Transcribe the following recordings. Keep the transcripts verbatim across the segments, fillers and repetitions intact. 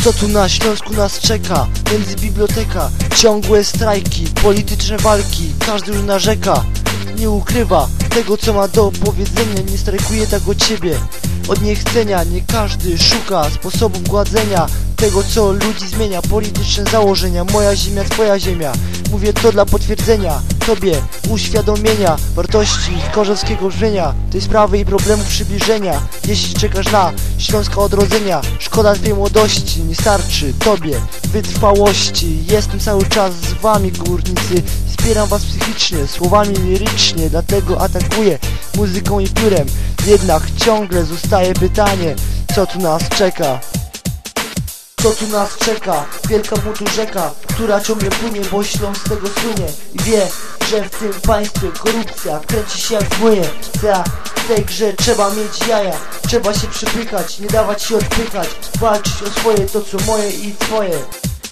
Co tu na Śląsku nas czeka? Między biblioteka, ciągłe strajki, polityczne walki. Każdy już narzeka, nie ukrywa tego, co ma do powiedzenia. Nie strajkuje tak o ciebie od niechcenia. Nie każdy szuka sposobu gładzenia tego, co ludzi zmienia. Polityczne założenia, moja ziemia, twoja ziemia. Mówię to dla potwierdzenia tobie, uświadomienia wartości korzowskiego brzmienia, tej sprawy i problemu przybliżenia. Jeśli czekasz na Śląska odrodzenia, szkoda twojej młodości, nie starczy tobie wytrwałości. Jestem cały czas z wami, górnicy, wspieram was psychicznie, słowami lirycznie, dlatego atakuję muzyką i piórem. Jednak ciągle zostaje pytanie, co tu nas czeka? Co tu nas czeka? Wielka butu rzeka, która ciągle płynie, bo Śląsk z tego słynie i wie, że w tym państwie korupcja kręci się jak w młynie. W tej grze trzeba mieć jaja, trzeba się przypykać, nie dawać się odpychać, walczyć o swoje, to co moje i twoje.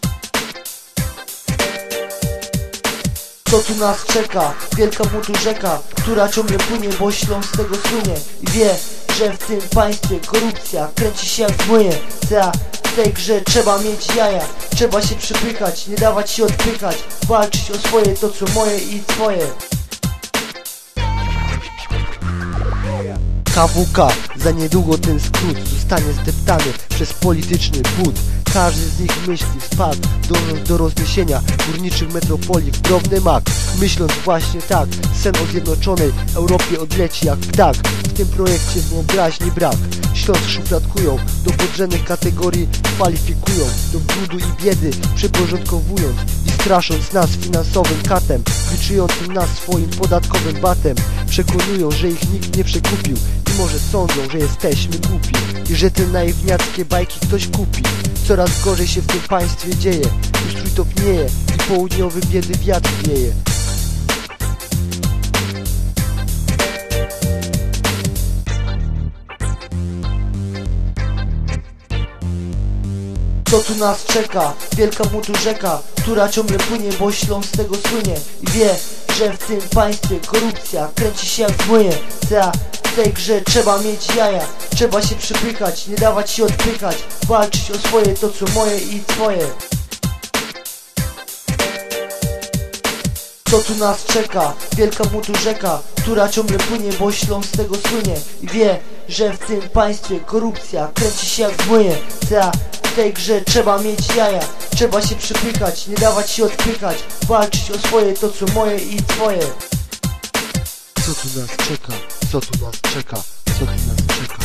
Co tu nas czeka? Wielka butu rzeka, która ciągle płynie, bo Śląsk z tego słynie i wie, że w tym państwie korupcja kręci się jak w młynie. W tej grze trzeba mieć jaja, trzeba się przypykać, nie dawać się odpychać, walczyć o swoje, to co moje i twoje. K W K, za niedługo ten skrót zostanie zdeptany przez polityczny but. Każdy z nich myśli spadł, dążąc do rozniesienia górniczych metropolii w drobny mak. Myśląc właśnie tak, sen o zjednoczonej Europie odleci jak ptak. W tym projekcie wyobraźni brak. Śląsk szufladkują, do podrzędnych kategorii kwalifikują, do brudu i biedy przyporządkowując i strasząc nas finansowym katem, liczyjącym nas swoim podatkowym batem. Przekonują, że ich nikt nie przekupił i może sądzą, że jesteśmy głupi i że te naiwniackie bajki ktoś kupi. Coraz gorzej się w tym państwie dzieje, ustrój topnieje i południowy biedy wiatr wieje. Co tu nas czeka? Wielka butu rzeka, która ciągle płynie, bo Śląsk z tego słynie i wie, że w tym państwie korupcja kręci się jak w młynie. W tej grze trzeba mieć jaja, trzeba się przypykać, nie dawać się odpychać, walczyć o swoje, to co moje i twoje. Co tu nas czeka? Wielka butu rzeka, która ciągle płynie, bo Śląsk z tego słynie i wie, że w tym państwie korupcja kręci się jak w młynie. W tej grze trzeba mieć jaja, trzeba się przypykać, nie dawać się odpychać, walczyć o swoje, to co moje i twoje. Co tu nas czeka? Co tu nas czeka? Co tu nas czeka?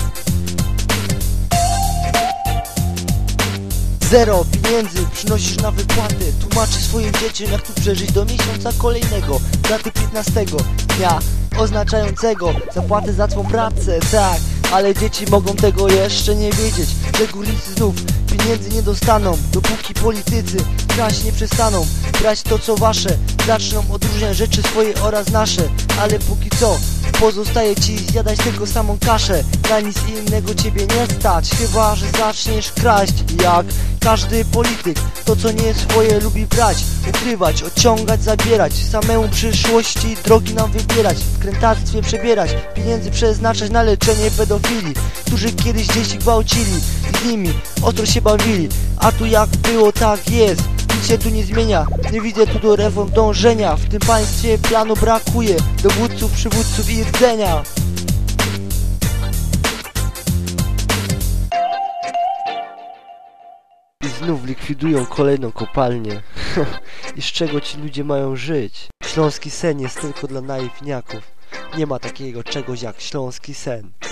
Zero pieniędzy przynosisz na wypłatę, tłumaczysz swoim dzieciom, jak tu przeżyć do miesiąca kolejnego, daty piętnastego dnia oznaczającego zapłatę za twą pracę. Tak, ale dzieci mogą tego jeszcze nie wiedzieć, że górnicy znów pieniędzy nie dostaną, dopóki politycy kraść nie przestaną. Brać to co wasze, zaczną odróżniać rzeczy swoje oraz nasze. Ale póki co pozostaje ci zjadać tylko samą kaszę. Na nic innego ciebie nie stać, chyba że zaczniesz kraść jak każdy polityk. To co nie swoje lubi brać, ukrywać, odciągać, zabierać, samemu przyszłości drogi nam wybierać, w krętactwie przebierać, pieniędzy przeznaczać na leczenie pedofili, którzy kiedyś dzieci gwałcili i z nimi ostro się bawili. A tu jak było, tak jest, nic się tu nie zmienia, nie widzę tu do reform dążenia. W tym państwie planu brakuje, dowódców, przywódców i rdzenia. I znów likwidują kolejną kopalnię. I z czego ci ludzie mają żyć? Śląski sen jest tylko dla naiwniaków. Nie ma takiego czegoś jak śląski sen.